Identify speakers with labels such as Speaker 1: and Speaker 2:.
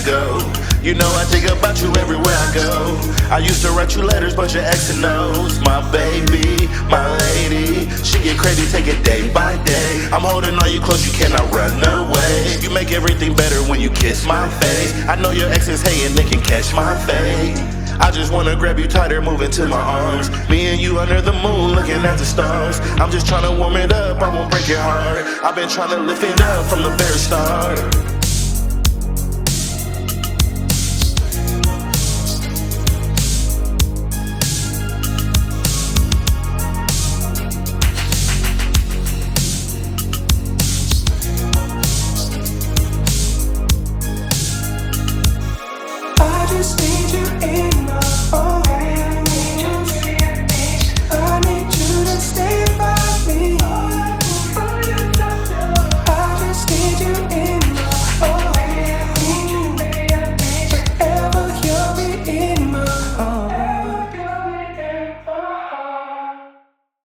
Speaker 1: go. You know I think about you everywhere I go. I used to write you letters, but your ex knows. My baby, my lady, she get crazy, take it day by day. I'm holding on you close, you cannot run away. You make everything better when you kiss my face. I know your ex is hating, they can catch my fate. I just wanna grab you tighter, move into my arms. Me and you under the moon, looking at the stars. I'm just tryna warm it up, I won't break your heart. I've been tryna lift it up from the very start.